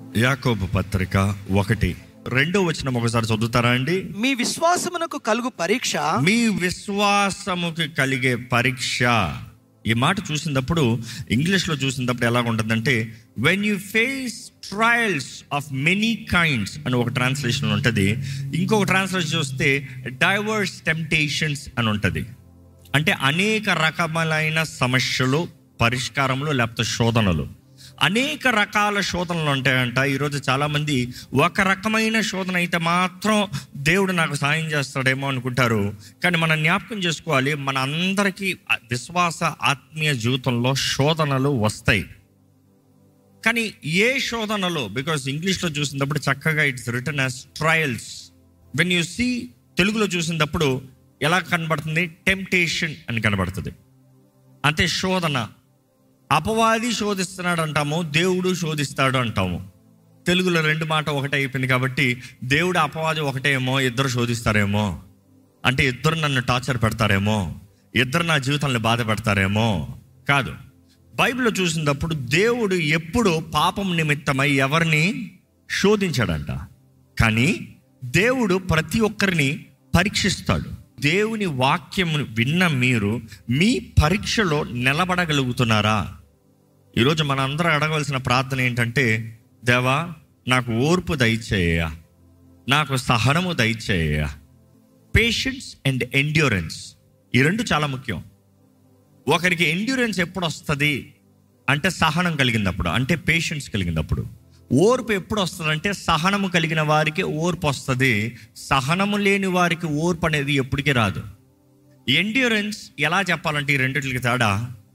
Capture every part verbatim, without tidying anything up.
యాకోబు పత్రిక ఒకటి రెండో వచనం ఒకసారి చదువుతారా అండి? మీ విశ్వాసమునకు కలుగు పరీక్ష, మీ విశ్వాసముకి కలిగే పరీక్ష. ఈ మాట చూసినప్పుడు ఇంగ్లీష్లో చూసినప్పుడు ఎలా ఉంటుందంటే, when you face trials of many kinds అని ఒక ట్రాన్స్లేషన్ ఉంటుంది. ఇంకొక ట్రాన్స్లేషన్ చూస్తే డైవర్స్ టెంప్టేషన్స్ అని ఉంటుంది. అంటే అనేక రకములైన సమస్యలు, పరిష్కారములు, లేకపోతే శోధనలు. అనేక రకాల శోధనలు ఉంటాయంట. ఈరోజు చాలామంది ఒక రకమైన శోధన అయితే మాత్రం దేవుడు నాకు సాయం చేస్తాడేమో అనుకుంటారు. కానీ మనం జ్ఞాపకం చేసుకోవాలి, మన అందరికీ విశ్వాస ఆత్మీయ జీవితంలో శోధనలు వస్తాయి. కానీ ఏ శోధనలో, బికాస్ ఇంగ్లీష్లో చూసినప్పుడు చక్కగా it's written as trials. When you see, తెలుగులో చూసినప్పుడు ఎలా కనబడుతుంది? టెంప్టేషన్ అని కనబడుతుంది. అంటే శోధన. అపవాది శోధిస్తున్నాడు అంటాము, దేవుడు శోధిస్తాడు అంటాము. తెలుగులో రెండు మాట ఒకటే అయిపోయింది. కాబట్టి దేవుడు అపవాది ఒకటేమో, ఇద్దరు శోధిస్తారేమో. అంటే ఇద్దరు నన్ను టార్చర్ పెడతారేమో, ఇద్దరు నా జీవితాన్ని బాధ పెడతారేమో. కాదు, బైబిల్లో చూసినప్పుడు దేవుడు ఎప్పుడు పాపం నిమిత్తమై ఎవరిని శోధించాడంట. కానీ దేవుడు ప్రతి ఒక్కరిని పరీక్షిస్తాడు. దేవుని వాక్యం విన్న మీరు మీ పరీక్షలో నిలబడగలుగుతున్నారా? ఈరోజు మన అందరూ అడగవలసిన ప్రార్థన ఏంటంటే, దేవా నాకు ఓర్పు దయచేయ, నాకు సహనము దయచేయ. పేషెన్స్ అండ్ ఎండ్యూరెన్స్, ఈ రెండు చాలా ముఖ్యం. ఒకరికి ఎండ్యూరెన్స్ ఎప్పుడు వస్తుంది అంటే సహనం కలిగినప్పుడు, అంటే పేషెన్స్ కలిగినప్పుడు. ఓర్పు ఎప్పుడు వస్తుంది అంటే సహనము కలిగిన వారికి ఓర్పు వస్తుంది. సహనము లేని వారికి ఓర్పు అనేది ఎప్పటికీ రాదు. ఎండ్యూరెన్స్ ఎలా చెప్పాలంటే ఈ రెండిటికి తేడా,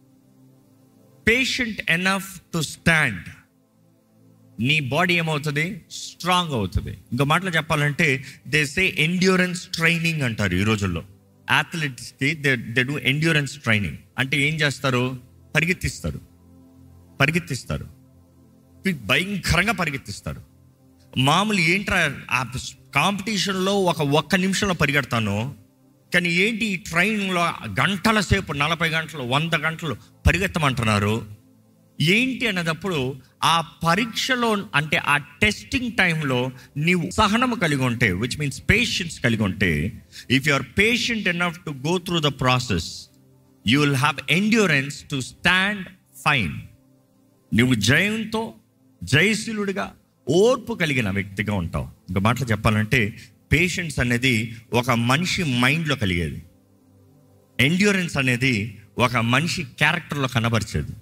పేషెంట్ ఎనఫ్ టు స్టాండ్. నీ బాడీ ఏమవుతుంది? స్ట్రాంగ్ అవుతుంది. ఇంకో మాటలో చెప్పాలంటే దే సే ఎండ్యూరెన్స్ ట్రైనింగ్ అంటారు ఈ రోజుల్లో. అథ్లెట్స్కి they they do endurance training. అంటే ఏం చేస్తారు? పరిగెత్తిస్తారు పరిగెత్తిస్తారు భయంకరంగా పరిగెత్తిస్తారు. మామూలు ఏంట్రా, ఆ కాంపిటీషన్లో ఒక ఒక్క నిమిషంలో పరిగెడతాను. కానీ ఏంటి ఈ ట్రైనింగ్లో గంటల సేపు, నలభై గంటలు, వంద గంటలు పరిగెత్తమంటున్నారు. ఏంటి అన్నదప్పుడు ఆ పరీక్షలో, అంటే ఆ టెస్టింగ్ టైంలో నీవు సహనము కలిగి ఉంటే, విచ్ మీన్స్ పేషెన్స్ కలిగి ఉంటే, if you are patient enough to go through the process, you will have endurance to stand fine. నువ్వు జయంతో, జయశీలుడిగా, ఓర్పు కలిగిన వ్యక్తిగా ఉంటావు. ఇంకో మాటలు చెప్పాలంటే పేషెన్స్ అనేది ఒక మనిషి మైండ్లో కలిగేది. ఎండ్యూరెన్స్ అనేది ఒక మనిషి క్యారెక్టర్లో కనబరిచేది.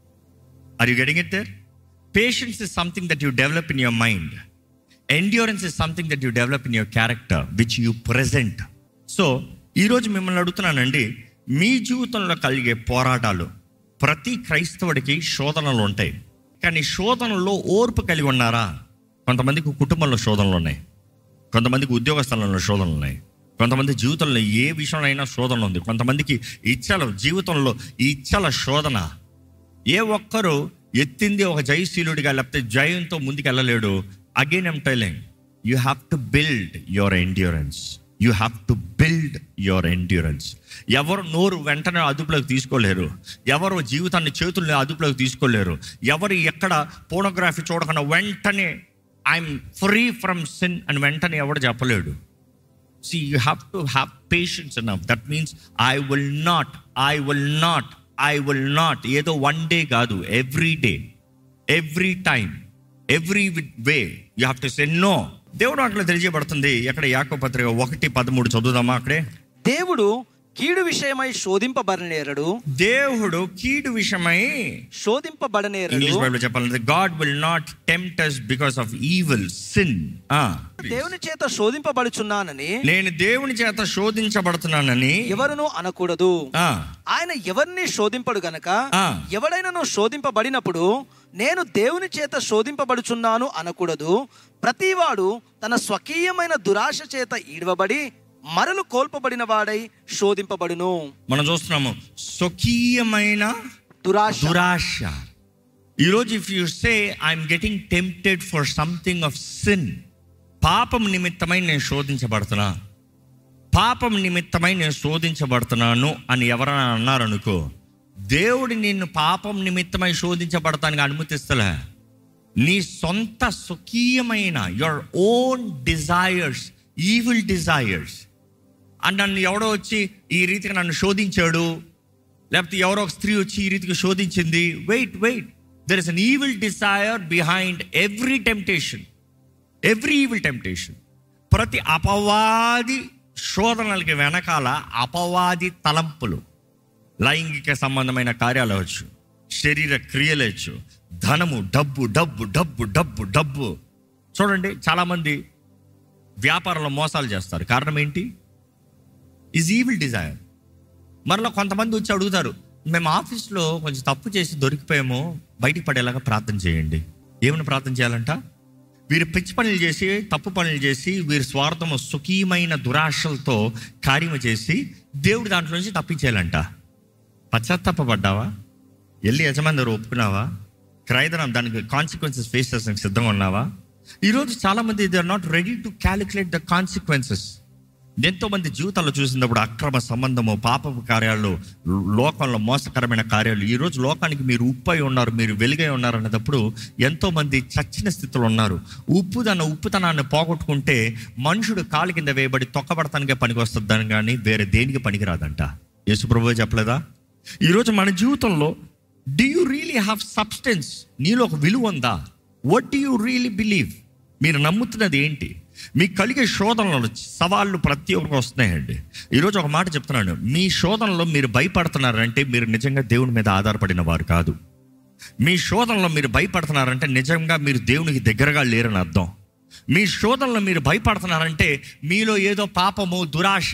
Are you getting it there? Patience is something that you develop in your mind. Endurance is something that you develop in your character which you present. So ఈరోజు మిమ్మల్ని అడుగుతున్నానండి, మీ జీవితంలో కలిగే పోరాటాలు, ప్రతి క్రైస్తవుడికి శోధనలు ఉంటాయి. కానీ శోధనలో ఓర్పు కలిగి ఉన్నారా? కొంతమందికి కుటుంబంలో శోధనలు ఉన్నాయి, కొంతమందికి ఉద్యోగ స్థలంలో శోధనలు ఉన్నాయి, కొంతమంది జీవితంలో ఏ విషయంలో అయినా శోధన ఉంది, కొంతమందికి ఇచ్చల జీవితంలో ఈ ఇచ్చల శోధన. ఏ ఒక్కరు ఎత్తింది ఒక జయశీలుడిగా లేకపోతే జయంతో ముందుకు వెళ్ళలేడు. Again I'm telling, you have to build your endurance. You have to build your endurance. ఎవరు నోరు వెంటనే అదుపులోకి తీసుకోలేరు, ఎవరు జీవితాన్ని చేతుల్ని అదుపులోకి తీసుకోలేరు, ఎవరు ఎక్కడ పోర్నోగ్రఫీ చూడకుండా వెంటనే ఐఎమ్ ఫ్రీ ఫ్రమ్ సిన్ అని వెంటనే ఎవడు చెప్పలేడు. See, you have to have patience enough. That means I will not, I will not, I will not. ఏదో వన్ డే కాదు, every day, every time, every way you have to say no. దేవుడు అట్లా తెలియజేయబడుతుంది. ఎక్కడ? యాకోబు పత్రిక ఒకటి పదమూడు చదువుదామా? అక్కడే, దేవుడు కీడు విషయమై శోధింపబడనేరడు. దేవుడు కీడు విషయమై శోధింపబడనేరడు. ఇంగ్లీష్ బైబిల్ చెప్పాలంటే God will not tempt us because of evil, sin. ఆ దేవుని చేత శోధింపబడుచున్నానని, నేను దేవుని చేత శోధించబడుతున్నానని ఎవరును అనకూడదు. ఆ ఆయన ఎవరిని శోధింపడు గనక, ఆ. ఎవడైనను శోధింపబడినప్పుడు నేను దేవుని చేత శోధింపబడుచున్నాను అనకూడదు. ప్రతివాడు తన స్వకీయమైన దురాశ చేత ఈడవబడి మరలు కోల్పబడిన వాడై శోధింపబడును. మనం చూస్తున్నాము స్వకీయమైన దురాశ. దురాశ. ఈరోజు if you say I'm getting tempted for something of sin, పాపం నిమిత్తమై నేను శోధించబడుతున్నా, పాపం నిమిత్తమై నేను శోధించబడుతున్నాను అని ఎవరైనా అన్నారనుకో, దేవుడు నిన్ను పాపం నిమిత్తమై శోధించబడతానికి అనుమతిస్తలే. నీ సొంత స్వకీయమైన your own desires, evil desires. And నన్ను ఎవడో వచ్చి ఈ రీతిగా నన్ను శోధించాడు, లేకపోతే ఎవరో ఒక స్త్రీ వచ్చి ఈ రీతిగా శోధించింది. Wait wait there is an evil desire behind every temptation. Every evil temptation, ప్రతి అపవాది శోధనలకి వెనకాల అపవాది తలంపులు, లైంగిక సంబంధమైన కార్యాలు అవచ్చు, శరీర క్రియలు అవచ్చు, ధనము, డబ్బు డబ్బు డబ్బు డబ్బు డబ్బు. చూడండి, చాలామంది వ్యాపారంలో మోసాలు చేస్తారు. కారణం ఏంటి? Is evil desire. మరలా కొంతమంది వచ్చి అడుగుతారు, మేము ఆఫీస్లో కొంచెం తప్పు చేసి దొరికిపోయాము, బయటికి పడేలాగా ప్రార్థన చేయండి. ఏమైనా ప్రార్థన చేయాలంట? వీరు పిచ్చి పనులు చేసి, తప్పు పనులు చేసి, వీరి స్వార్థము సుఖీయమైన దురాశలతో కార్యము చేసి దేవుడు దాంట్లో నుంచి తప్పించేయాలంట. పశ్చాత్తాపడ్డావా? వెళ్ళి యజమాని దగ్గర ఒప్పుకున్నావా? క్రయదనం దానికి కాన్సిక్వెన్సెస్ ఫేస్ చేసడానికి సిద్ధంగా ఉన్నావా? ఈరోజు చాలామంది they are not ready to calculate the consequences. ఎంతోమంది జీవితాల్లో చూసినప్పుడు అక్రమ సంబంధము, పాపపు కార్యాలు, లోకంలో మోసకరమైన కార్యాలు. ఈరోజు లోకానికి మీరు ఉప్పు అయి ఉన్నారు, మీరు వెలుగై ఉన్నారు అనేటప్పుడు ఎంతోమంది చచ్చిన స్థితిలో ఉన్నారు. ఉప్పు తన ఉప్పుతనాన్ని పోగొట్టుకుంటే మనుషుడు కాలు కింద వేయబడి తొక్కబడతానికే పనికి వస్తుందని కానీ వేరే దేనికి పనికిరాదంట. యేసు ప్రభువే చెప్పలేదా? ఈరోజు మన జీవితంలో do you really have substance? నీలో ఒక విలువ ఉందా? What do you really believe? మీరు నమ్ముతున్నది ఏంటి? మీకు కలిగే శోధనలు, సవాళ్ళు ప్రతి ఒక్కరికి వస్తున్నాయండి. ఈరోజు ఒక మాట చెప్తున్నాను, మీ శోధనలో మీరు భయపడుతున్నారంటే మీరు నిజంగా దేవుని మీద ఆధారపడిన వారు కాదు. మీ శోధనలో మీరు భయపడుతున్నారంటే నిజంగా మీరు దేవునికి దగ్గరగా లేరని అర్థం. మీ శోధనలో మీరు భయపడుతున్నారంటే మీలో ఏదో పాపము, దురాశ,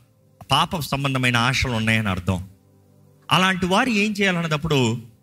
పాప సంబంధమైన ఆశలు ఉన్నాయని అర్థం. అలాంటి వారు ఏం చేయాలన్నప్పుడు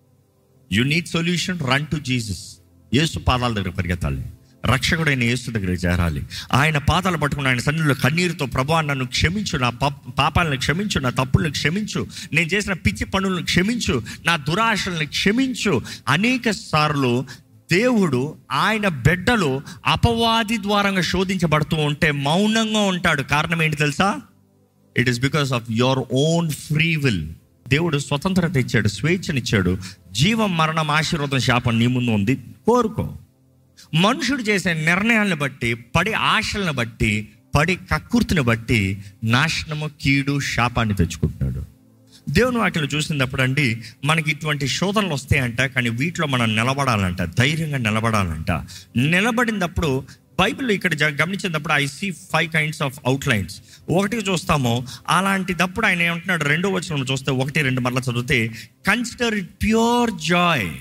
you need solution, run to Jesus. యేసు పాదాల దగ్గర పరిగెత్తాలి, రక్షకుడైన యేసు దగ్గర చేరాలి. ఆయన పాదాలు పట్టుకుని ఆయన సన్నిధిలో కన్నీరుతో, ప్రభువా నన్ను క్షమించు, నా పాపాలను క్షమించు, నా తప్పులను క్షమించు, నేను చేసిన పిచ్చి పనులను క్షమించు, నా దురాశలను క్షమించు. అనేక సార్లు దేవుడు ఆయన బిడ్డలు అపవాది ద్వారంగా శోధించబడుతూ ఉంటే మౌనంగా ఉంటాడు. కారణం ఏంటి తెలుసా? It is because of your own free will. దేవుడు స్వతంత్రత ఇచ్చాడు, స్వేచ్ఛనిచ్చాడు. జీవం, మరణం, ఆశీర్వాదం, శాపం నీ ముందు ఉంది, కోరుకో. మనుషుడు చేసే నిర్ణయాలను బట్టి, పడి ఆశలను బట్టి, పడి కక్కుర్తిని బట్టి నాశనము, కీడు, శాపాన్ని తెచ్చుకుంటున్నాడు. దేవుని వాటిలో చూసినప్పుడు అండి మనకి ఇటువంటి శోధనలు వస్తాయంట, కానీ వీటిలో మనం నిలబడాలంట, ధైర్యంగా నిలబడాలంట. నిలబడినప్పుడు బైబిల్లో ఇక్కడ గమనించినప్పుడు I see five kinds of outlines. ఒకటి చూస్తాము, అలాంటిదప్పుడు ఆయన ఏమంటున్నాడు, రెండో వచనం చూస్తే ఒకటి రెండు మరలా చదివితే, కన్సిడర్ ఇట్ ప్యూర్ జాయ్.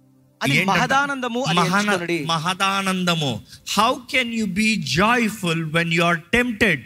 మహదానందము మహదానందము. How can you be joyful when you are tempted?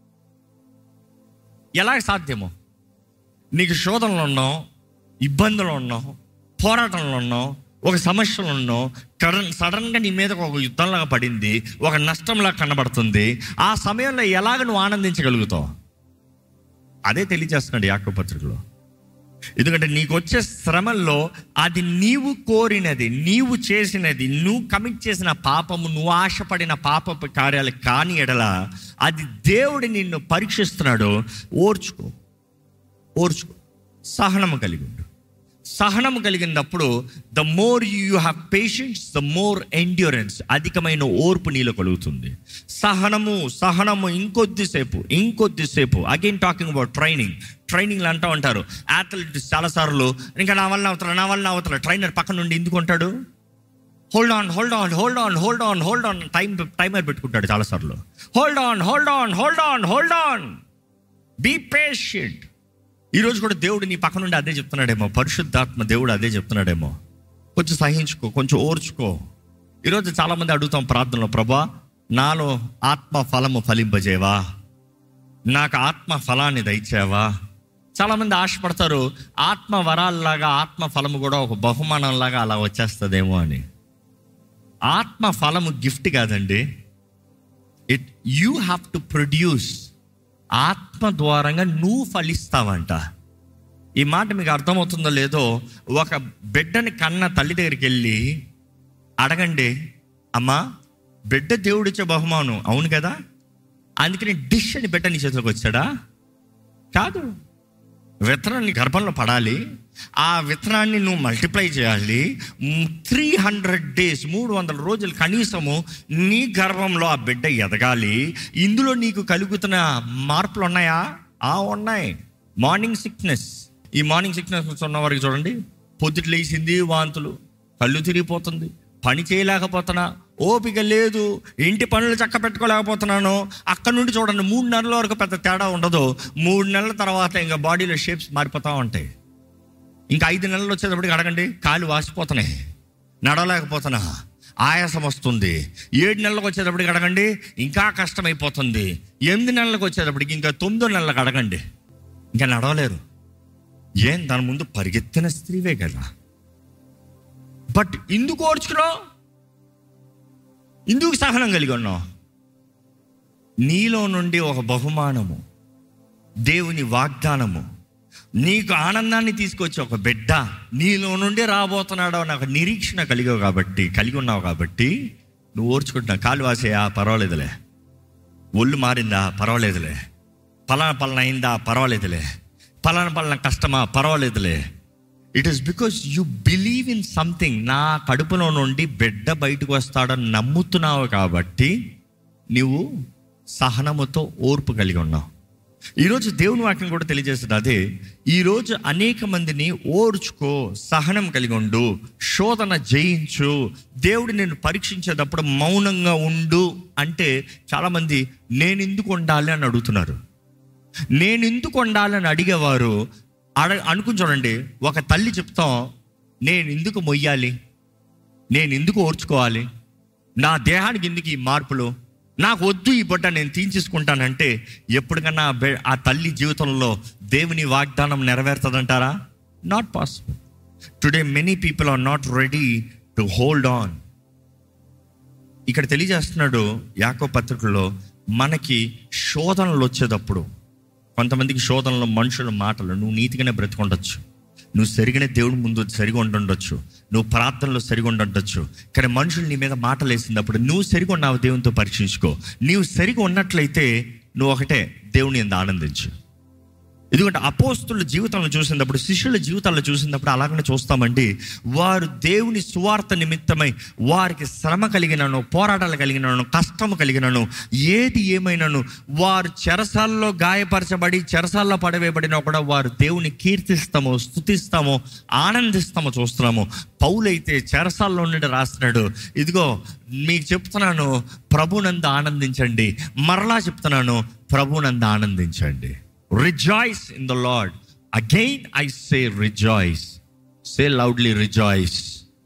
ఎలా సాధ్యమో? నీకు శోధనలు ఉన్నావు, ఇబ్బందులు ఉన్నావు, పోరాటంలో ఉన్నావు, ఒక సమస్యలు ఉన్నావు, కరెంట్ సడన్గా నీ మీద ఒక యుద్ధంలాగా పడింది, ఒక నష్టంలా కనబడుతుంది. ఆ సమయంలో ఎలాగ నువ్వు ఆనందించగలుగుతావు? అదే తెలియజేస్తున్నాడు యాకోబు పత్రికలో. ఎందుకంటే నీకు వచ్చే శ్రమల్లో అది నీవు కోరినది, నీవు చేసినది, నువ్వు కమిట్ చేసిన పాపము, నువ్వు ఆశపడిన పాపపు కార్యాలు కాని ఎడల అది దేవుడు నిన్ను పరీక్షిస్తున్నాడు. ఓర్చుకో, ఓర్చుకో, సహనము కలిగి ఉండు. సహనము కలిగినప్పుడు the more you have patience, the more endurance, అధికమైన ఓర్పు నీలో కలుగుతుంది. సహనము సహనము ఇంకొద్దిసేపు ఇంకొద్దిసేపు అగైన్ టాకింగ్ అబౌట్ ట్రైనింగ్. ట్రైనింగ్లు అంటూ ఉంటారు అథ్లెట్స్ చాలాసార్లు, ఇంకా నా వల్ల అవుతారా నా వల్ల అవుతారా ట్రైనర్ పక్కన నుండి ఎందుకు ఉంటాడు? Hold on hold on hold on hold on hold on time timer పెట్టుకుంటాడు చాలాసార్లు. Hold on hold on hold on hold on be patient. ఈరోజు కూడా దేవుడు నీ పక్క నుండి అదే చెప్తున్నాడేమో, పరిశుద్ధాత్మ దేవుడు అదే చెప్తున్నాడేమో. కొంచెం సహించుకో, కొంచెం ఓర్చుకో. ఈరోజు చాలామంది అడుగుతాం ప్రార్థనలో, ప్రభా నాలో ఆత్మ ఫలము ఫలింపజేవా, నాకు ఆత్మ ఫలాన్ని దయచేవా. చాలామంది ఆశపడతారు ఆత్మ వరాల్లాగా ఆత్మ ఫలము కూడా ఒక బహుమానంలాగా అలా వచ్చేస్తుందేమో అని. ఆత్మ ఫలము గిఫ్ట్ కాదండి, it you have to produce. ఆత్మ ద్వారంగా నువ్వు ఫలిస్తావంట. ఈ మాట మీకు అర్థమవుతుందో లేదో, ఒక బిడ్డని కన్న తల్లి దగ్గరికి వెళ్ళి అడగండి, అమ్మా బిడ్డ దేవుడిచ్చే బహుమానం అవును కదా, అందుకని డిష్ అని బిడ్డ నీ చేతిలోకి వచ్చాడా? కాదు. విత్తనాన్ని గర్భంలో పడాలి, ఆ విత్తనాన్ని నువ్వు మల్టిప్లై చేయాలి. త్రీ హండ్రెడ్ డేస్ మూడు వందల రోజులు కనీసము నీ గర్భంలో ఆ బిడ్డ ఎదగాలి. ఇందులో నీకు కలుగుతున్న మార్పులు ఉన్నాయా? ఆ ఉన్నాయి. మార్నింగ్ సిక్నెస్, ఈ మార్నింగ్ సిక్నెస్ ఉన్న వారికి చూడండి, పొద్దుట లేచింది వాంతులు, కళ్ళు తిరిగిపోతుంది, పని చేయలేకపోతున్నా, ఓపిక లేదు, ఇంటి పనులు చక్క పెట్టుకోలేకపోతున్నాను. అక్కడ నుండి చూడండి, మూడు నెలల వరకు పెద్ద తేడా ఉండదు. మూడు నెలల తర్వాత ఇంకా బాడీలో షేప్స్ మారిపోతూ ఉంటాయి. ఇంకా ఐదు నెలలు వచ్చేటప్పటికి అడగండి, కాళ్ళు వాసిపోతున్నాయి, నడవలేకపోతున్నా, ఆయాసం వస్తుంది. ఏడు నెలలకు వచ్చేటప్పటికి అడగండి, ఇంకా కష్టమైపోతుంది. ఎనిమిది నెలలకు వచ్చేటప్పటికి, ఇంకా తొమ్మిదో నెలలకు అడగండి, ఇంకా నడవలేరు. ఏం దాని ముందు పరిగెత్తిన స్త్రీవే కదా. బట్ ఎందుకు ఓర్చుకున్నావు? ఎందుకు సహనం కలిగి ఉన్నావు? నీలో నుండి ఒక బహుమానము, దేవుని వాగ్దానము, నీకు ఆనందాన్ని తీసుకొచ్చి ఒక బిడ్డ నీలో నుండి రాబోతున్నాడో నాకు నిరీక్షణ కలిగావు కాబట్టి, కలిగి ఉన్నావు కాబట్టి నువ్వు ఓర్చుకుంటున్నావు. కాలు వాసేయా, పర్వాలేదులే. ఒళ్ళు మారిందా, పర్వాలేదులే. పలానా పలానా అయిందా, పర్వాలేదులే. పలానా పలానా కష్టమా, పర్వాలేదులే. It is because you believe in something. నా కడుపులో నుండి బిడ్డ బయటకు వస్తాడని నమ్ముతున్నావు కాబట్టి నువ్వు సహనముతో ఓర్పు కలిగి ఉన్నావు. ఈరోజు దేవుని వాక్యం కూడా తెలియజేస్తుంది అదే. ఈరోజు అనేక మందిని ఓర్చుకో, సహనం కలిగి ఉండు, శోధన జయించు, దేవుడు నేను పరీక్షించేటప్పుడు మౌనంగా ఉండు అంటే చాలామంది నేను ఎందుకు ఉండాలి అని అడుగుతున్నారు. నేను ఎందుకు ఉండాలని అడిగేవారు అడ అనుకుని చూడండి, ఒక తల్లి చెప్తాం, నేను ఎందుకు మొయ్యాలి, నేను ఎందుకు ఓర్చుకోవాలి, నా దేహానికి ఎందుకు ఈ మార్పులు, నాకు వద్దు ఈ బొట్ట, నేను తీయించేసుకుంటానంటే ఎప్పటికన్నా ఆ తల్లి జీవితంలో దేవుని వాగ్దానం నెరవేరుతుందంటారా? Not possible. Today many people are not ready to hold on. ఇక్కడ తెలియజేస్తున్నాడు యాకోబు పత్రికలో, మనకి శోధనలు వచ్చేటప్పుడు, కొంతమందికి శోధనలో మనుషుల మాటలు, నువ్వు నీతిగానే బ్రతికొండొచ్చు, నువ్వు సరిగానే దేవుడి ముందు సరిగా ఉండుండొచ్చు, నువ్వు ప్రార్థనలో సరిగా ఉండుండొచ్చు, కానీ మనుషులు నీ మీద మాటలు వేసినప్పుడు నువ్వు సరిగా ఉన్నావు, దేవునితో పరీక్షించుకో. నీవు సరిగా ఉన్నట్లయితే నువ్వు ఒకటే, దేవుని యందు ఆనందించు. ఎందుకంటే అపోస్తుల జీవితంలో చూసినప్పుడు, శిష్యుల జీవితాల్లో చూసినప్పుడు అలాగనే చూస్తామండి. వారు దేవుని సువార్త నిమిత్తమై వారికి శ్రమ కలిగినను, పోరాటాలు కలిగినను, కష్టము కలిగినను, ఏది ఏమైనాను, వారు చెరసాల్లో గాయపరచబడి చెరసాల్లో పడవేయబడినా కూడా వారు దేవుని కీర్తిస్తాము, స్తుతిస్తాము, ఆనందిస్తాము చూస్తున్నాము. పౌలైతే చెరసాల్లో నుండి రాస్తున్నాడు, ఇదిగో మీకు చెప్తున్నాను ప్రభునందు ఆనందించండి. మరలా చెప్తున్నాను, ప్రభునందు ఆనందించండి. Rejoice in the Lord. Again I say rejoice. Say loudly rejoice.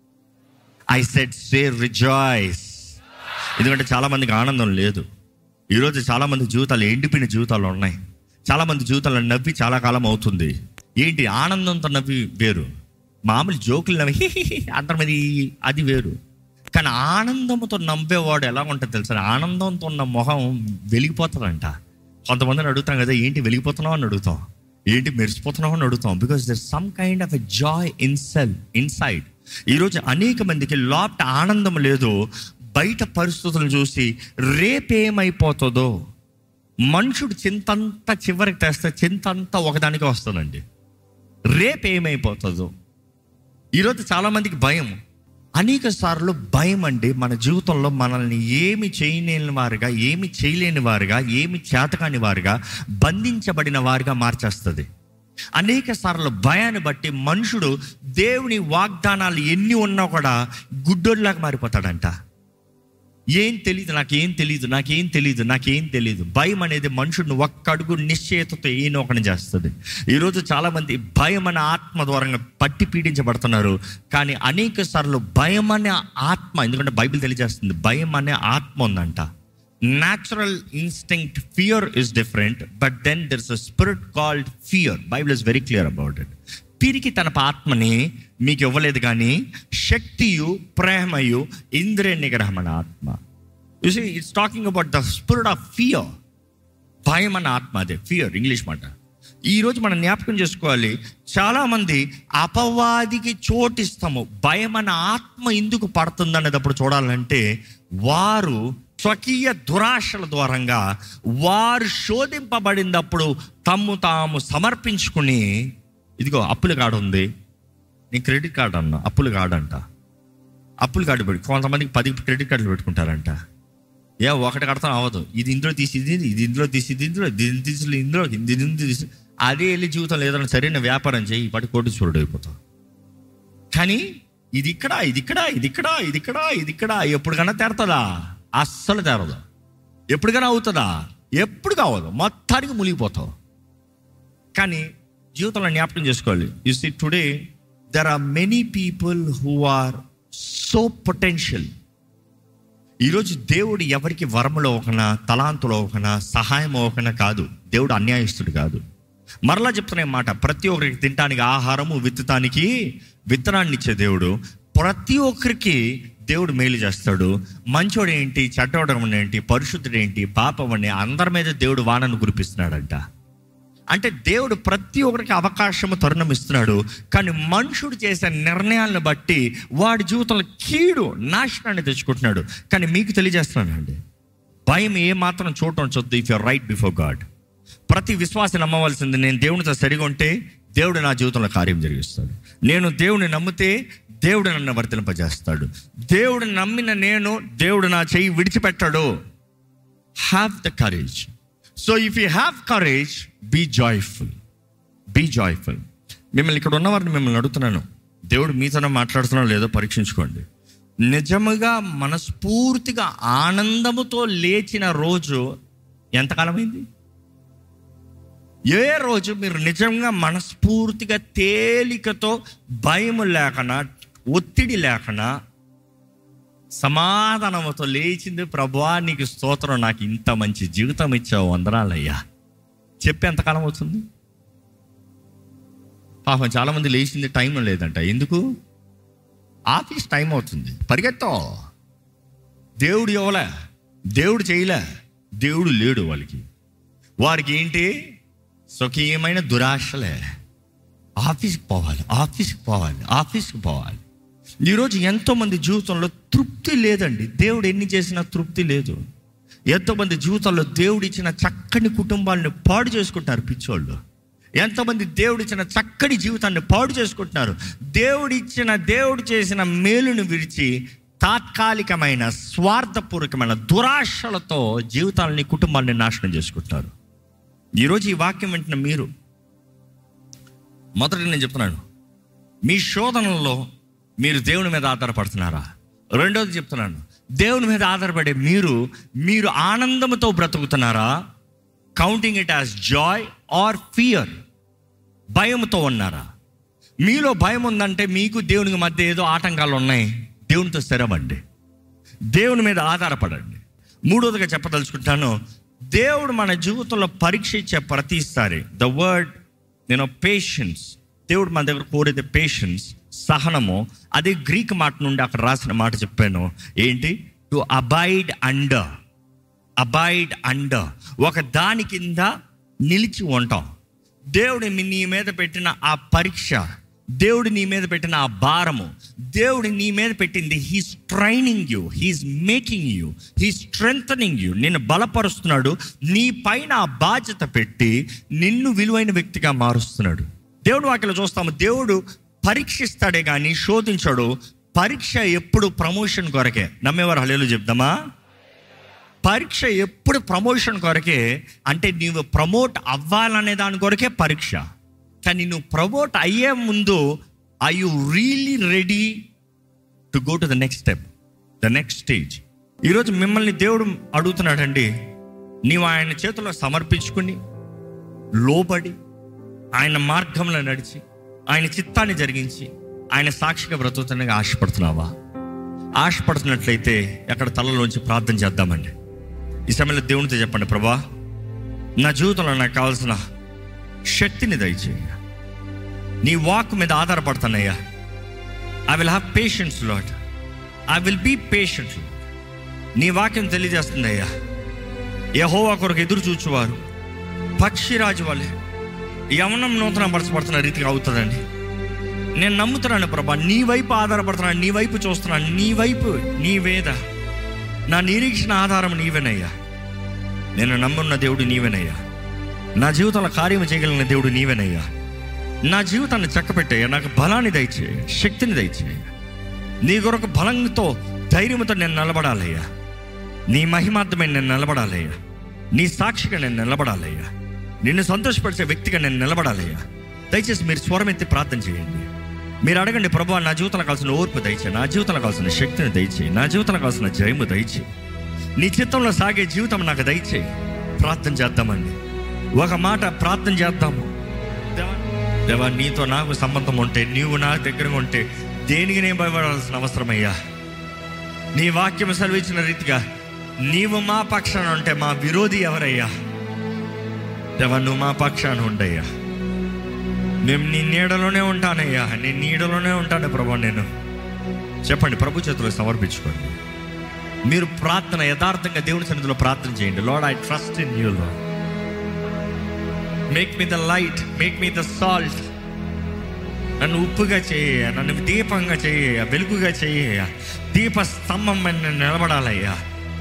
I said say rejoice. ఎందుకంటే చాలామందికి ఆనందం లేదు. ఈరోజు చాలామంది జీవితాలు ఎండిపోయిన జీవితాలు ఉన్నాయి. చాలామంది జీవితాల్లో నవ్వి చాలా కాలం అవుతుంది. ఏంటి ఆనందంతో నవ్వి వేరు, మామూలు జోకులు నవ్వి అందరి అది వేరు. కానీ ఆనందంతో నవ్వేవాడు ఎలా ఉంటుంది తెలుసా? ఆనందంతో ఉన్న మొహం వెలిగిపోతుందంట. కొంతమందిని అడుగుతాం కదా, ఏంటి వెలిగిపోతున్నావు అని అడుగుతాం, ఏంటి మెరిసిపోతున్నావు అని అడుగుతాం. Because there some kind of a joy in self inside. ఈరోజు అనేక మందికి లోపట ఆనందం లేదు. బయట పరిస్థితులను చూసి రేపేమైపోతుందో, మనుషుడు చింతంతా చివరికి తెస్తే చింతంతా ఒకదానికి వస్తుందండి. రేపేమైపోతుందో. ఈరోజు చాలామందికి భయం, అనేక సార్లు భయం అండి మన జీవితంలో మనల్ని ఏమి చేయలేని వారుగా, ఏమి చేయలేని వారుగా, ఏమి చేతకాని వారుగా, బంధించబడిన వారుగా మార్చేస్తుంది. అనేక సార్లు భయాన్ని బట్టి మనుషుడు దేవుని వాగ్దానాలు ఎన్ని ఉన్నా కూడా గుడ్డోడ్లాగా మారిపోతాడంట. ఏం తెలీదు, నాకేం తెలీదు, నాకేం తెలీదు, నాకేం తెలీదు. భయం అనేది మనుషుడిని ఒక్కడుగు నిశ్చయతతో ఏనో ఒకటి చేస్తుంది. ఈరోజు చాలామంది భయం అనే ఆత్మ ద్వారా పట్టి పీడించబడుతున్నారు. కానీ అనేక సార్లు భయం అనే ఆత్మ, ఎందుకంటే బైబిల్ తెలియజేస్తుంది భయం అనే ఆత్మ ఉందంట. Natural instinct fear is different, but then there is a spirit called fear. Bible is very clear about it. పిరికి తన ఆత్మని మీకు ఇవ్వలేదు, కానీ శక్తియు ప్రేమయు ఇంద్రియ నిగ్రహం అనే ఆత్మ. You see it's talking about the spirit of fear. భయం అన్న ఆత్మ, అదే ఫియర్ ఇంగ్లీష్ మాట. ఈరోజు మనం జ్ఞాపకం చేసుకోవాలి, చాలామంది అపవాదికి చోటిస్తాము. భయం అన్న ఆత్మ ఎందుకు పడుతుంది అనేటప్పుడు చూడాలంటే వారు స్వకీయ దురాశల ద్వారంగా వారు శోధింపబడినప్పుడు తమ్ము తాము సమర్పించుకుని, ఇదిగో అప్పుల కార్డు ఉంది, నీ క్రెడిట్ కార్డు అన్న అప్పుల కార్డు అంట, అప్పుల కార్డు పెట్టి కొంతమందికి పది క్రెడిట్ కార్డులు పెట్టుకుంటారంట. ఏ ఒకటి కడతాం అవ్వదు, ఇది ఇందులో తీసి ఇది ఇది ఇందులో తీసి ఇది ఇందులో దీన్ని తీసి ఇందులో ఇది తీసి అదే వెళ్ళి జీవితంలో ఏదైనా సరైన వ్యాపారం చేయి, ఈ పాటి కోటీశ్వరుడు అయిపోతాం. కానీ ఇది ఇక్కడ ఇది ఇక్కడ ఇది ఇక్కడ ఇది ఇక్కడ ఇది ఇక్కడ ఎప్పటికైనా తెరతుందా? అస్సలు తెరదు. ఎప్పటికైనా అవుతుందా? ఎప్పుడు కావదు, మొత్తానికి మునిగిపోతావు. కానీ జీవితంలో జ్ఞాపకం చేసుకోవాలి. You see today there are many people who are so potential. ఈరోజు దేవుడు ఎవరికి వరములో ఒకనా, తలాంతులో ఒకనా, సహాయం ఒకనా కాదు. దేవుడు అన్యాయస్తుడు కాదు. మరలా చెప్తున్న మాట, ప్రతి ఒక్కరికి తినడానికి ఆహారము, విత్తడానికి విత్తనాన్ని ఇచ్చే దేవుడు. ప్రతి ఒక్కరికి దేవుడు మేలు చేస్తాడు. మంచోడు ఏంటి, చెడ్డోడం ఏంటి, పరిశుద్ధుడు ఏంటి, పాపం అని అందరి మీద దేవుడు వానను కురిపిస్తున్నాడంట. అంటే దేవుడు ప్రతి ఒక్కరికి అవకాశము, తరుణం ఇస్తున్నాడు. కానీ మనుషుడు చేసే నిర్ణయాలను బట్టి వాడి జీవితంలో కీడు, నాశనాన్ని తెచ్చుకుంటున్నాడు. కానీ మీకు తెలియజేస్తున్నానండి, భయం ఏ మాత్రం చోటు ఉంచొద్దు. If you're right before God. ప్రతి విశ్వాసి నమ్మవలసింది, నేను దేవునితో సరిగా ఉంటే దేవుడు నా జీవితంలో కార్యం జరిగిస్తాడు. నేను దేవుని నమ్మితే దేవుడు నన్ను వర్తింపజేస్తాడు. దేవుడు నమ్మిన నేను, దేవుడు నా చెయ్యి విడిచిపెట్టాడు. Have the courage. So if you have courage, be joyful, be joyful. మిమ్మల్ని ఇక్కడ ఉన్నవారిని మిమ్మల్ని అడుగుతున్నాను, దేవుడు మీతోనే మాట్లాడుతున్నాడో లేదో పరీక్షించుకోండి. నిజముగా మనస్ఫూర్తిగా ఆనందముతో లేచిన రోజు ఎంతకాలమైంది? ఏ రోజు మీరు నిజంగా మనస్ఫూర్తిగా తేలికతో, భయం లేకనా, ఒత్తిడి లేకనా, సమాధానంతో లేచింది? ప్రభువా నీకు స్తోత్రం, నాకు ఇంత మంచి జీవితం ఇచ్చావు, వందనాలయ్యా చెప్పి ఎంతకాలం అవుతుంది? పాపం చాలామంది లేచింది టైం లేదంట. ఎందుకు? ఆఫీస్ టైం అవుతుంది, పరిగెత్తో. దేవుడు ఇవ్వలే, దేవుడు చేయలే, దేవుడు లేడు వాళ్ళకి. వారికి ఏంటి? స్వకీయమైన దురాశలే. ఆఫీస్కి పోవాలి, ఆఫీస్కి పోవాలి, ఆఫీస్కి పోవాలి. ఈరోజు ఎంతోమంది జీవితంలో తృప్తి లేదండి. దేవుడు ఎన్ని చేసినా తృప్తి లేదు. ఎంతోమంది జీవితంలో దేవుడు ఇచ్చిన చక్కని కుటుంబాలను పాడు చేసుకుంటున్నారు పిచ్చోళ్ళు. ఎంతోమంది దేవుడు ఇచ్చిన చక్కని జీవితాన్ని పాడు చేసుకుంటున్నారు. దేవుడు ఇచ్చిన, దేవుడు చేసిన మేలును విడిచి తాత్కాలికమైన, స్వార్థపూర్వకమైన దురాశలతో జీవితాలని, కుటుంబాన్ని నాశనం చేసుకుంటున్నారు. ఈరోజు ఈ వాక్యం వింటున్న మీరు, మొదటి నేను చెప్తున్నాను, మీ శోధనలో మీరు దేవుని మీద ఆధారపడుతున్నారా? రెండోది చెప్తున్నాను, దేవుని మీద ఆధారపడే మీరు మీరు ఆనందంతో బ్రతుకుతున్నారా? Counting it as joy or fear? భయంతో ఉన్నారా? మీలో భయం ఉందంటే మీకు దేవునికి మధ్య ఏదో ఆటంకాలు ఉన్నాయి. దేవునితో స్థిరమండి, దేవుని మీద ఆధారపడండి. మూడోదిగా చెప్పదలుచుకుంటాను, దేవుడు మన జీవితంలో పరీక్ష ఇచ్చే ప్రతిసారి, ద వర్డ్ నేను పేషెన్స్, దేవుడు మన దగ్గర కోరేది పేషెన్స్, సహనము. అదే గ్రీక్ మాట నుండి అక్కడ రాసిన మాట చెప్పాను. ఏంటి? To abide under, abide under, ఒక దాని కింద నిలిచి ఉంటాం. దేవుడు నీ మీద పెట్టిన ఆ పరీక్ష, దేవుడు నీ మీద పెట్టిన ఆ భారము, దేవుడు నీ మీద పెట్టింది, he's training you, he's making you, he's strengthening you. నిన్ను బలపరుస్తున్నాడు. నీ పైన ఆ బాధ్యత పెట్టి నిన్ను విలువైన వ్యక్తిగా మారుస్తున్నాడు. దేవుడు వాక్యలో చూస్తాము, దేవుడు పరీక్షిస్తాడే కానీ శోధించాడు. పరీక్ష ఎప్పుడు ప్రమోషన్ కొరకే. నమ్మేవారు హల్లెలూయా చెప్దామా? పరీక్ష ఎప్పుడు ప్రమోషన్ కొరకే. అంటే నీవు ప్రమోట్ అవ్వాలనే దాని కొరకే పరీక్ష. కానీ నువ్వు ప్రమోట్ అయ్యే ముందు, are you really ready to go to the next step, the next stage? ఈరోజు మిమ్మల్ని దేవుడు అడుగుతున్నాడండి, నీవు ఆయన చేతుల్లో సమర్పించుకుని, లోబడి, ఆయన మార్గంలో నడిచి, ఆయన చిత్తాన్ని జరిగించి, ఆయన సాక్షిగా బ్రతుకుతానికి ఆశపడుతున్నావా? ఆశపడుతున్నట్లయితే ఎక్కడ తలలోంచి ప్రార్థన చేద్దామండి. ఈ సమయంలో దేవునితో చెప్పండి, ప్రభా నా జీవితంలో నాకు కావాల్సిన శక్తిని దయచేయ. నీ వాక్ మీద ఆధారపడతానయ్యా. I will have patience Lord, I will be patient. నీ వాక్యం తెలియజేస్తుంది అయ్యా, యెహోవా కొరకు ఎదురు చూచువారు పక్షిరాజు వలె యవనం నూతన పరచబడుతున్న రీతిగా అవుతుందండి. నేను నమ్ముతున్నాను ప్రభా, నీ వైపు ఆధారపడుతున్నాను, నీ వైపు చూస్తున్నాను, నీ వైపు, నీ వేద, నా నిరీక్షణ ఆధారం నీవేనయ్యా. నేను నమ్మున్న దేవుడు నీవేనయ్యా. నా జీవితంలో కార్యము చేయగలిగిన దేవుడు నీవేనయ్యా. నా జీవితాన్ని చక్కపెట్టయ్యా. నాకు బలాన్ని దయచేయ, శక్తిని దయచేయ. నీ కొరకు బలంతో ధైర్యంతో నేను నిలబడాలయ్యా. నీ మహిమార్థమైన నేను నిలబడాలయ్యా. నీ సాక్షిగా నేను నిలబడాలయ్యా. నిన్ను సంతోషపరిచే వ్యక్తిగా నేను నిలబడాలయ్యా. దయచేసి మీరు స్వరం ఎత్తి ప్రార్థన చేయండి. మీరు అడగండి, ప్రభువా నా జీవితంలో కావాల్సిన ఓర్పు దయచేయి, నా జీవితంలో కావాల్సిన శక్తిని దయచేయి, నా జీవితంలో కావాల్సిన జయము దయచేయి, నీ చిత్తంలో సాగే జీవితం నాకు దయచేయి. ప్రార్థన చేద్దామండి. ఒక మాట ప్రార్థన చేద్దాము. దేవా దేవా నీతో నాకు సంబంధం ఉంటే, నీవు నా దగ్గర ఉంటే దేనికి నేను భయపడాల్సిన అవసరమయ్యా. నీ వాక్యం సెలవిచ్చిన రీతిగా నీవు మా పక్షాన ఉంటే మా విరోధి ఎవరయ్యా? దేవా నువ్వు మా పక్షాన ఉండయ్యా. మేము నీ నీడలోనే ఉంటానయ్యా. నీ నీడలోనే ఉంటాను ప్రభు. నేను చెప్పండి, ప్రభు చేతుల్లో సమర్పించుకోండి. మీరు ప్రార్థన యథార్థంగా దేవుని సన్నిధిలో ప్రార్థన చేయండి. Lord, I trust in you Lord. Make me the light, make me the salt. నన్ను ఉప్పుగా చేయ, నన్ను దీపంగా చేయ, వెలుగుగా చేయ, దీప స్తంభం నేను నిలబడాలయ్యా.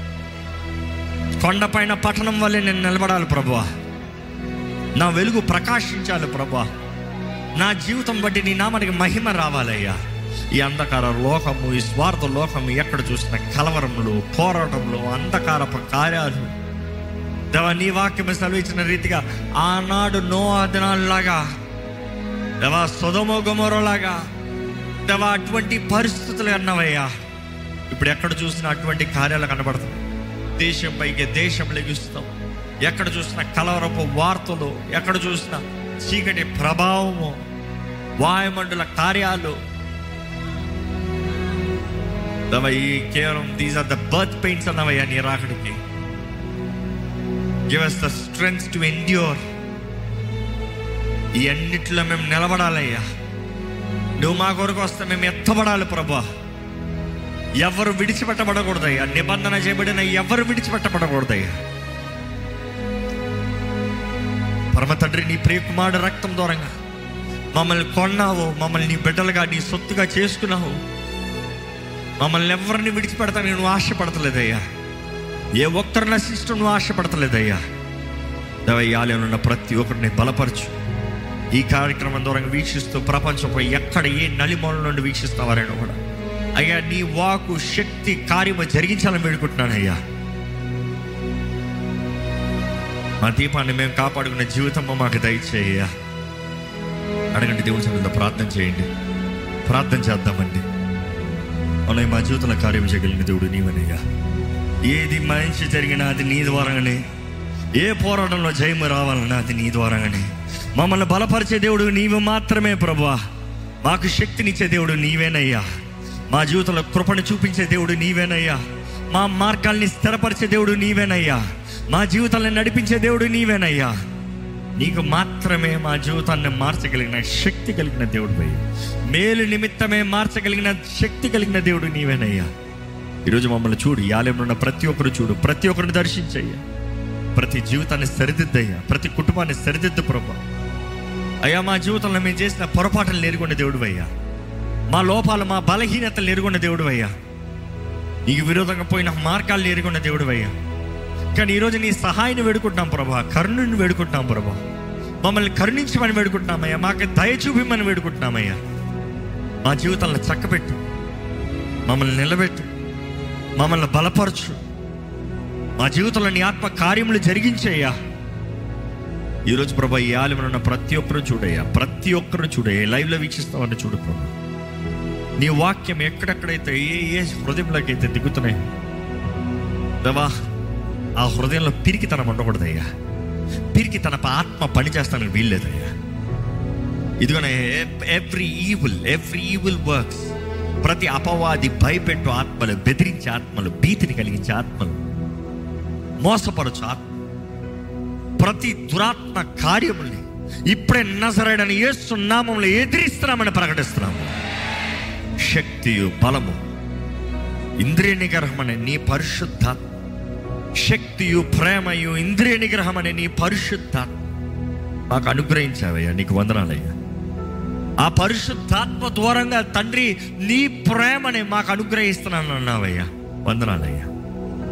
కొండపైన పట్టణం వల్లే నేను నిలబడాలి ప్రభువా. నా వెలుగు ప్రకాశించాలి ప్రభువా. నా జీవితం బట్టి నీ నామానికి మహిమ రావాలయ్యా. ఈ అంధకార లోకము, ఈ స్వార్థ లోకము, ఎక్కడ చూసిన కలవరములు, పోరాటములు, అంధకారపు కార్యాలు, దేవా నీ వాక్యం సెలవిచ్చిన రీతిగా ఆనాడు నోవహు దినాల్లాగా, దేవా సొదొమ గొమొర్రాలాగా, దేవా అటువంటి పరిస్థితులు అన్నవయ్యా. ఇప్పుడు ఎక్కడ చూసినా అటువంటి కార్యాలు కనబడుతుంది. దేశం పైకి దేశం లెగిస్తాం. ఎక్కడ చూసినా కలవరపు వార్తలు, ఎక్కడ చూసినా చీకటి ప్రభావము, వాయుమండల కార్యాలు. దేవా ఈ కేవలం these are the birth pains అన్నవయ్యా నీ రాకడికి. Give us the strength to endure. ఈ అన్నిట్లో మేము నిలబడాలయ్యా. నువ్వు మా కొరకు వస్తే మేము ఎత్తబడాలి ప్రభా. ఎవరు విడిచిపెట్టబడకూడదయ్యా. నిబంధన చేయబడిన ఎవరు విడిచిపెట్టబడకూడదయ్యా. పరమ తండ్రి, నీ ప్రియకుమారుడు రక్తం దూరంగా మమ్మల్ని కొన్నావు, మమ్మల్ని నీ బిడ్డలుగా నీ సొత్తుగా చేసుకున్నావు. మమ్మల్ని ఎవరిని విడిచిపెడతాను నువ్వు ఆశపడతలేదయ్యా. ఏ ఒక్కరు నశిష్టం నువ్వు ఆశపడతలేదయ్యా. దైవయాలయంలో ఉన్న ప్రతి ఒక్కరిని బలపరచు. ఈ కార్యక్రమం ద్వారా వీక్షిస్తూ ప్రపంచంపై ఎక్కడ ఏ నలిమూల నుండి వీక్షిస్తావారైనా కూడా అయ్యా నీ వాకు శక్తి కార్యము జరిగించాలని వేడుకుంటున్నాను అయ్యా. మా దీపాన్ని మేము కాపాడుకున్న జీవితము మాకు దయచేయ్యా. అడగండి, దేవుని సన్నిధిలో ప్రార్థన చేయండి. ప్రార్థన చేద్దామండి. అవునా, మా జీవితంలో కార్యం చేయగలిగిన దేవుడు నీవనయ్యా. ఏది మంచి జరిగినా అది నీ ద్వారానే. ఏ పోరాటంలో జయము రావాలన్నా అది నీ ద్వారానే. మమ్మల్ని బలపరిచే దేవుడు నీవు మాత్రమే ప్రభువా. మాకు శక్తినిచ్చే దేవుడు నీవేనయ్యా. మా జీవితంలో కృపను చూపించే దేవుడు నీవేనయ్యా. మా మార్గాల్ని స్థిరపరిచే దేవుడు నీవేనయ్యా. మా జీవితాన్ని నడిపించే దేవుడు నీవేనయ్యా. నీకు మాత్రమే మా జీవితాన్ని మార్చగలిగిన శక్తి కలిగిన దేవుడు అయ్యా. మేలు నిమిత్తమే మార్చగలిగిన శక్తి కలిగిన దేవుడు నీవేనయ్యా. ఈరోజు మమ్మల్ని చూడు, ఆలయంలో ఉన్న ప్రతి ఒక్కరు చూడు, ప్రతి ఒక్కరిని దర్శించయ్యా. ప్రతి జీవితాన్ని సరిదిద్దయ్యా. ప్రతి కుటుంబాన్ని సరిదిద్దు ప్రభా. అయ్యా మా జీవితంలో మేము చేసిన పొరపాటులు నేర్కొన్న దేవుడు అయ్యా. మా లోపాలు, మా బలహీనతలు నేర్కొన్న దేవుడు అయ్యా. నీకు విరోధంగా పోయిన మార్గాలు నేర్కొన్న దేవుడు అయ్యా. కానీ ఈరోజు నీ సహాయాన్ని వేడుకుంటున్నాం ప్రభా. కరుణను వేడుకుంటున్నాం ప్రభా. మమ్మల్ని కరుణించమని వేడుకుంటున్నామయ్యా. మాకు దయ చూపిమని వేడుకుంటున్నామయ్యా. మా జీవితాలను చక్కబెట్టు, మమ్మల్ని నిలబెట్టు, మమ్మల్ని బలపరచు. మా జీవితంలో నీ ఆత్మ కార్యములు జరిగించయ్యా. ఈరోజు ప్రభా ఈ ఆలయంలో ఉన్న ప్రతి ఒక్కరు చూడయ్యా. ప్రతి ఒక్కరు చూడయ్యా. లైవ్లో వీక్షిస్తామని చూడు ప్రభా. నీ వాక్యం ఎక్కడెక్కడైతే ఏ ఏ హృదయంలోకి అయితే దిగుతున్నాయి దేవా, ఆ హృదయంలో పిరికితనం ఉండకూడదయ్యా. పిరికి తన ఆత్మ పని చేస్తానికి వీల్లేదయ్యా. ఇదిగోనే every evil every evil works, ప్రతి అపవాది భయపెట్టు ఆత్మలు, బెదిరించే ఆత్మలు, భీతిని కలిగించే ఆత్మలు, మోసపరచు ఆత్మ, ప్రతి దురాత్మ కార్యముల్ని ఇప్పుడే నజరేయుడైన యేసు నామములో ఎదిరిస్తున్నామని ప్రకటిస్తున్నాము. శక్తియు బలము, ఇంద్రియ నిగ్రహం అనే నీ పరిశుద్ధాత్మ, శక్తియు ప్రేమయు ఇంద్రియ నిగ్రహం అనే నీ పరిశుద్ధాత్మ మాకు అనుగ్రహించావయ్యా. నీకు వందనాలయ్యా. ఆ పరిశుద్ధాత్మ ద్వారంగా తండ్రి నీ ప్రేమని మాకు అనుగ్రహిస్తున్నాను అన్నావయ్యా. వందనాలయ్యా.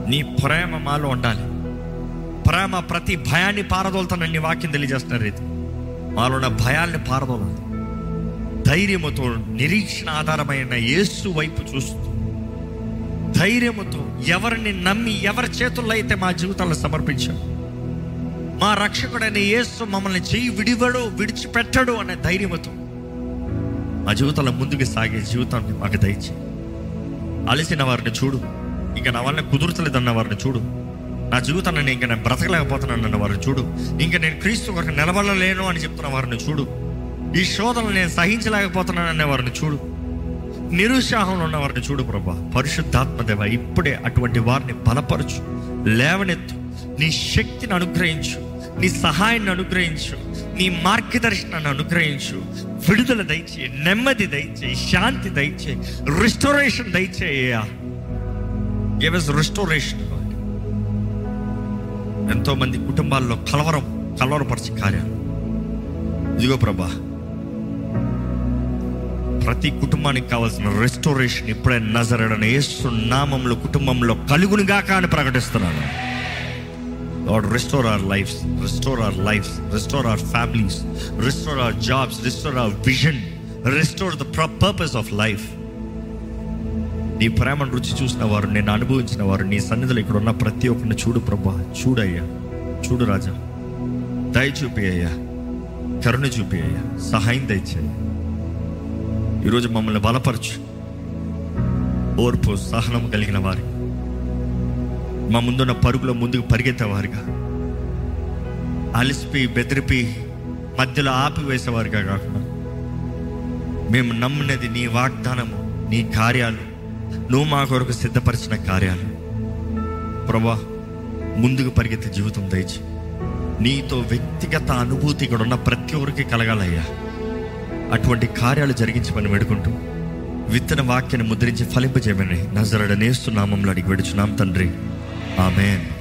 నీ ప్రేమ మాలో ఉండాలి. ప్రేమ ప్రతి భయాన్ని పారదోలుతానని నీ వాక్యం తెలియజేస్తున్నారు. ఇది మాలో ఉన్న భయాల్ని పారదోలాలి. ధైర్యముతో నిరీక్షణ ఆధారమైన యేసు వైపు చూస్తూ, ధైర్యముతో ఎవరిని నమ్మి ఎవరి చేతుల్లో అయితే మా జీవితాలను సమర్పించాం, మా రక్షకుడైన యేసు మమ్మల్ని చేయి విడివడు విడిచిపెట్టడు అనే ధైర్యముతో మా జీవితాల ముందుకు సాగే జీవితాన్ని మాకు దయచేయి. అలసిన వారిని చూడు, ఇంకా నా వల్ల కుదురుతలేదన్న వారిని చూడు, నా జీవితాన్ని ఇంకా నేను బ్రతకలేకపోతున్నాను అన్న వారిని చూడు, ఇంకా నేను క్రీస్తు కొరకు నిలబడలేను అని చెప్తున్న వారిని చూడు, ఈ శోధనలు నేను సహించలేకపోతున్నాను అనే వారిని చూడు, నిరుత్సాహంలో ఉన్న వారిని చూడు ప్రభా. పరిశుద్ధాత్మదేవ, ఇప్పుడే అటువంటి వారిని బలపరచు, లేవనెత్తు, నీ శక్తిని అనుగ్రహించు, నీ సహాయాన్ని అనుగ్రహించు, నీ మార్గదర్శనాన్ని అనుగ్రహించు, విడుదల దయచేయి, నెమ్మది దయచేయి, శాంతి దయచేయి, రిస్టోరేషన్ దయచేయ. Give us restoration. ఎంతో మంది కుటుంబాల్లో కలవరం కలవరపరిచే కార్యాలు ఇదిగో ప్రభా, ప్రతి కుటుంబానికి కావాల్సిన రెస్టోరేషన్ ఇప్పుడే నజరేయుడైన యేసు నామములో కుటుంబంలో కలుగునుగాక అని ప్రకటిస్తున్నాను. Lord, restore our lives, restore our lives, restore our families, restore our jobs, restore our vision, restore the purpose of life. నీ ప్రేమను రుచి చూసిన వారు, నేను అనుభవించిన వారు, నీ సన్నిధిలో ఇక్కడ ఉన్న ప్రతి ఒక్కరిని చూడు ప్రభా. చూడయ్యా, చూడు రాజా, దయ చూపి అయ్యా, కరుణ చూపి అయ్యా, సహాయం దయచేయి. ఈరోజు మమ్మల్ని బలపరచు, ఓర్పు సహనం కలిగిన వారి, మా ముందున్న పరుగులో ముందుకు పరిగెత్తేవారుగా, అలిసిపి బెదిరిపి మధ్యలో ఆపివేసేవారుగా కాకుండా, మేము నమ్మినది నీ వాగ్దానము, నీ కార్యాలు, నువ్వు మా కొరకు సిద్ధపరిచిన కార్యాలు ప్రభా, ముందుకు పరిగెత్తే జీవితం దయచి, నీతో వ్యక్తిగత అనుభూతి ఇక్కడ ఉన్న ప్రతి ఒక్కరికి కలగాలయ్యా. అటువంటి కార్యాలు జరిగించమని వేడుకుంటూ, విత్తన వాక్యాన్ని ముద్రించి ఫలింపజేయమని నజరేయుడైన యేసు నామములో అడిగి వేడుచున్నాం తండ్రి, ఆమేన్.